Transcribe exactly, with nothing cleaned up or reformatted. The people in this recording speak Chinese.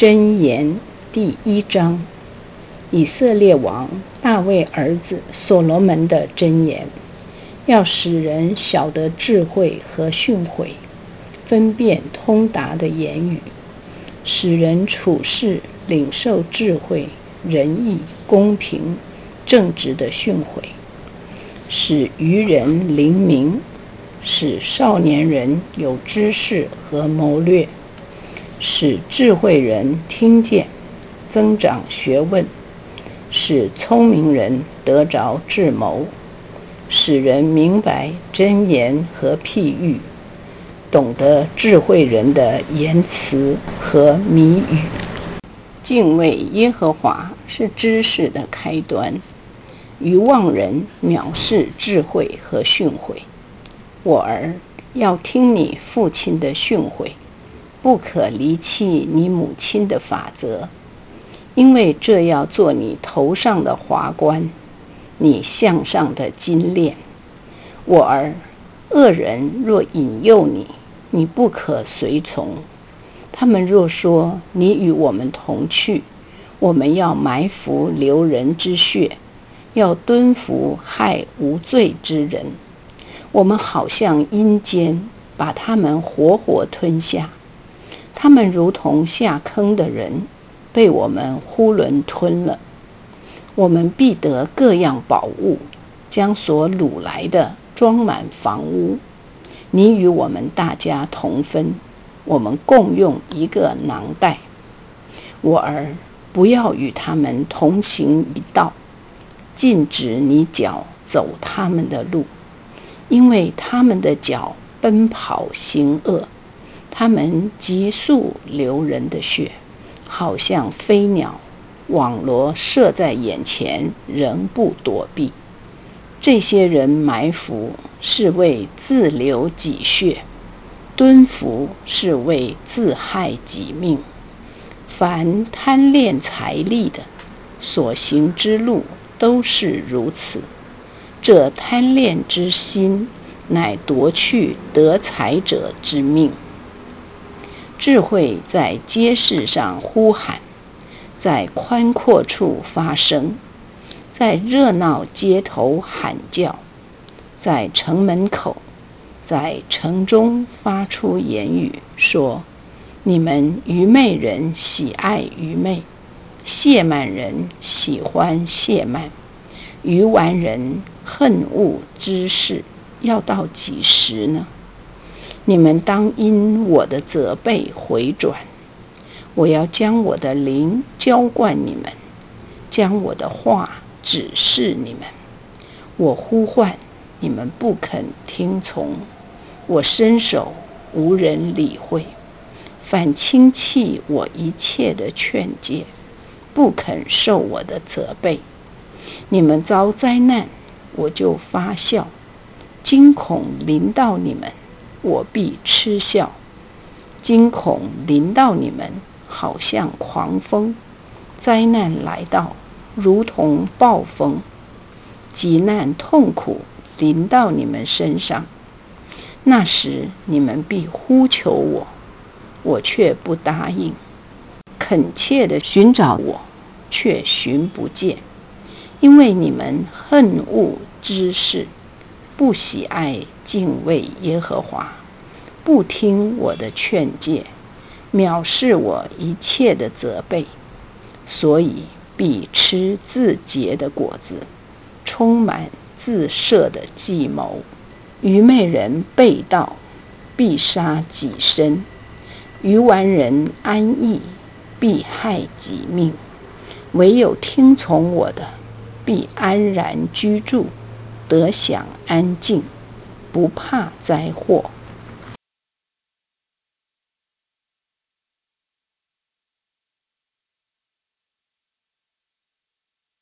箴言第一章，以色列王大卫儿子所罗门的箴言，要使人晓得智慧和训诲，分辨通达的言语，使人处事领受智慧、仁义、公平、正直的训诲，使愚人灵明，使少年人有知识和谋略，使智慧人听见，增长学问，使聪明人得着智谋，使人明白箴言和譬喻，懂得智慧人的言辞和谜语。敬畏耶和华是知识的开端，愚妄人藐视智慧和训诲。我儿，要听你父亲的训诲，不可离弃你母亲的法则，因为这要做你头上的华冠，你项上的金链。我儿，恶人若引诱你，你不可随从。他们若说，你与我们同去，我们要埋伏流人之血，要蹲伏害无罪之人。我们好像阴间，把他们活活吞下。他们如同下坑的人，被我们囫囵吞了。我们必得各样宝物，将所掳来的装满房屋。你与我们大家同分，我们共用一个囊袋。我儿，不要与他们同行一道，禁止你脚走他们的路，因为他们的脚奔跑行恶，他们急速流人的血，好像飞鸟，网罗射在眼前，仍不躲避。这些人埋伏是为自流己血，蹲伏是为自害己命。凡贪恋财力的，所行之路都是如此。这贪恋之心，乃夺去得财者之命。智慧在街市上呼喊，在宽阔处发声，在热闹街头喊叫，在城门口，在城中发出言语，说：你们愚昧人喜爱愚昧，亵慢人喜欢亵慢，愚顽人恨恶知识，要到几时呢？你们当因我的责备回转，我要将我的灵浇灌你们，将我的话指示你们。我呼唤，你们不肯听从；我伸手，无人理会。反轻弃我一切的劝诫，不肯受我的责备。你们遭灾难，我就发笑；惊恐临到你们，我必嗤笑。惊恐临到你们，好像狂风；灾难来到，如同暴风。急难痛苦临到你们身上，那时你们必呼求我，我却不答应；恳切地寻找我，却寻不见。因为你们恨恶知识，不喜爱敬畏耶和华，不听我的劝诫，藐视我一切的责备，所以必吃自结的果子，充满自设的计谋。愚昧人背道，必杀己身；愚顽人安逸，必害己命。唯有听从我的，必安然居住，得享安静，不怕灾祸。